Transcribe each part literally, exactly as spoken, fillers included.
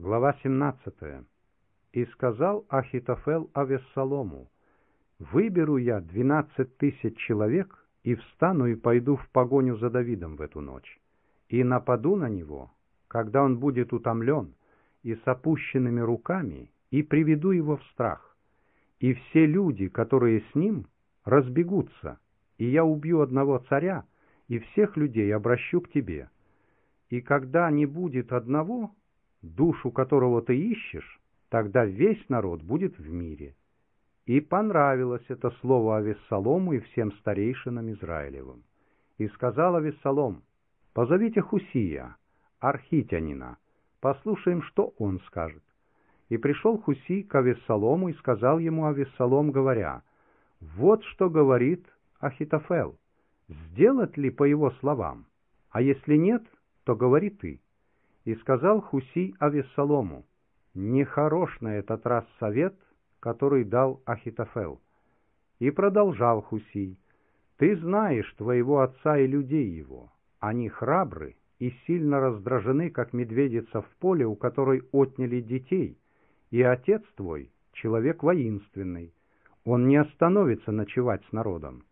Глава семнадцатая. «И сказал Ахитофел Авессалому: выберу я двенадцать тысяч человек, и встану и пойду в погоню за Давидом в эту ночь, и нападу на него, когда он будет утомлен, и с опущенными руками, и приведу его в страх. И все люди, которые с ним, разбегутся, и я убью одного царя, и всех людей обращу к тебе. И когда не будет одного, душу которого ты ищешь, тогда весь народ будет в мире». И понравилось это слово Авессалому и всем старейшинам Израилевым. И сказал Авессалом: «Позовите Хусия, архитянина, послушаем, что он скажет». И пришел Хусий к Авессалому и сказал ему Авессалом, говоря: «Вот что говорит Ахитофел, сделать ли по его словам? А если нет, то говори ты». И сказал Хусий Авессалому: «Нехорош на этот раз совет, который дал Ахитофел». И продолжал Хусий: «Ты знаешь твоего отца и людей его. Они храбры и сильно раздражены, как медведица в поле, у которой отняли детей. И отец твой — человек воинственный. Он не остановится ночевать с народом.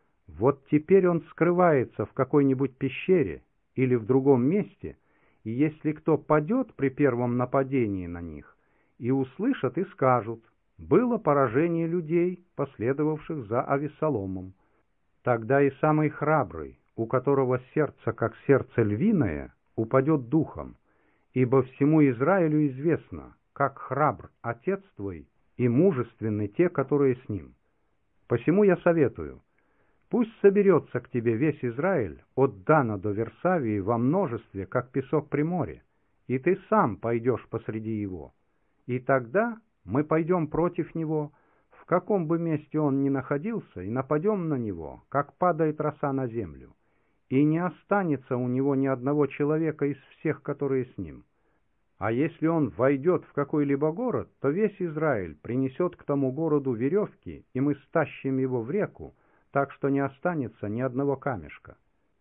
Вот теперь он скрывается в какой-нибудь пещере или в другом месте, и если кто падет при первом нападении на них, и услышат и скажут: было поражение людей, последовавших за Авессаломом, тогда и самый храбрый, у которого сердце как сердце львиное, упадет духом, ибо всему Израилю известно, как храбр отец твой и мужественны те, которые с ним. Посему я советую: пусть соберется к тебе весь Израиль от Дана до Версавии во множестве, как песок при море, и ты сам пойдешь посреди его. И тогда мы пойдем против него, в каком бы месте он ни находился, и нападем на него, как падает роса на землю. И не останется у него ни одного человека из всех, которые с ним. А если он войдет в какой-либо город, то весь Израиль принесет к тому городу веревки, и мы стащим его в реку, так что не останется ни одного камешка».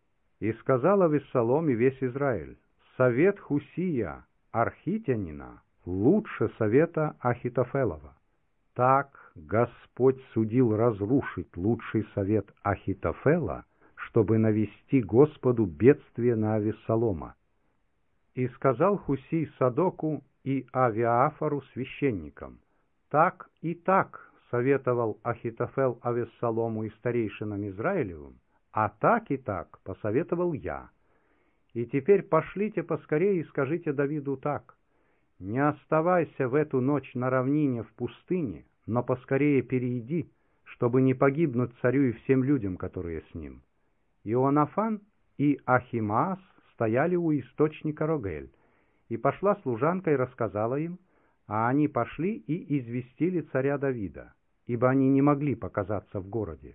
И сказал Авессалом и весь Израиль: «Совет Хусия, архитянина, лучше совета Ахитофелова». Так Господь судил разрушить лучший совет Ахитофела, чтобы навести Господу бедствие на Авессалома. И сказал Хусий Садоку и Авиафору священникам: «Так и так советовал Ахитофел Авессалому и старейшинам Израилевым, а так и так посоветовал я. И теперь пошлите поскорее и скажите Давиду так: не оставайся в эту ночь на равнине в пустыне, но поскорее перейди, чтобы не погибнуть царю и всем людям, которые с ним». Ионафан и Ахимаас стояли у источника Рогель, и пошла служанка и рассказала им, а они пошли и известили царя Давида, ибо они не могли показаться в городе.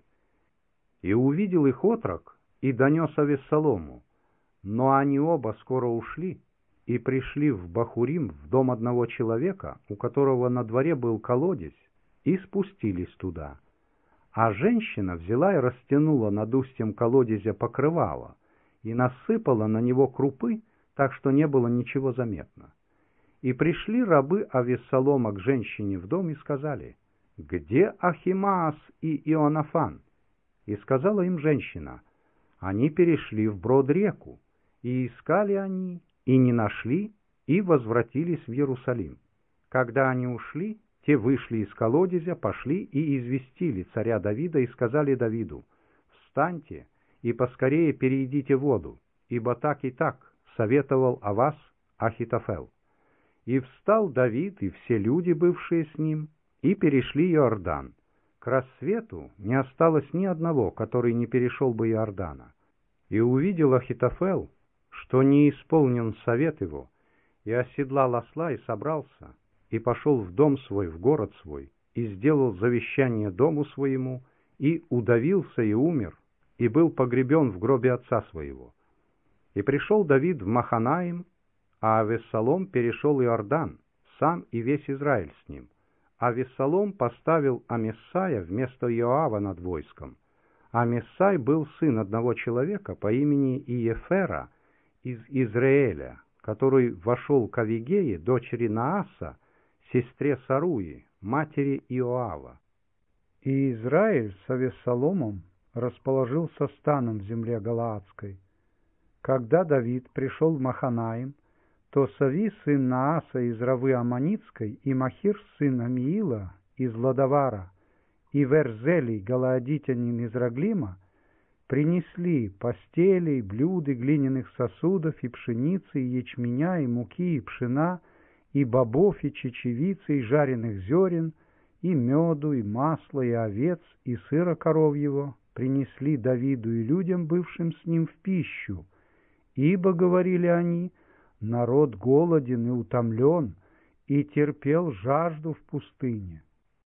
И увидел их отрок, и донес Авессалому, но они оба скоро ушли, и пришли в Бахурим в дом одного человека, у которого на дворе был колодец, и спустились туда. А женщина взяла и растянула над устьем колодезя покрывало, и насыпала на него крупы, так что не было ничего заметно. И пришли рабы Авессалома к женщине в дом и сказали: «Где Ахимаас и Ионафан?» И сказала им женщина: «Они перешли в брод реку, и искали они, и не нашли, и возвратились в Иерусалим. Когда они ушли, те вышли из колодезя, пошли и известили царя Давида и сказали Давиду: встаньте и поскорее перейдите воду, ибо так и так советовал о вас Ахитофел». И встал Давид и все люди, бывшие с ним, и перешли Иордан. К рассвету не осталось ни одного, который не перешел бы Иордана. И увидел Ахитофел, что не исполнен совет его, и оседлал осла, и собрался, и пошел в дом свой, в город свой, и сделал завещание дому своему, и удавился и умер, и был погребен в гробе отца своего. И пришел Давид в Маханаим, а Авессалом перешел Иордан, сам и весь Израиль с ним. Авессалом поставил Амессая вместо Иоава над войском. Амессай был сын одного человека по имени Иефера из Израиля, который вошел к Авигее, дочери Нааса, сестре Саруи, матери Иоава. И Израиль с Авессаломом расположился станом в земле Галаадской. Когда Давид пришел в Маханаим, то Сави, сын Нааса из Равы Аммонитской, и Махир, сын Амиила из Лодовара, и Верзелий, галаадитянин из Раглима, принесли постели, и блюды глиняных сосудов, и пшеницы, и ячменя, и муки, и пшена, и бобов, и чечевицы, и жареных зерен, и меду, и масла, и овец, и сыра коровьего, принесли Давиду и людям, бывшим с ним, в пищу. Ибо, говорили они, народ голоден и утомлен, и терпел жажду в пустыне.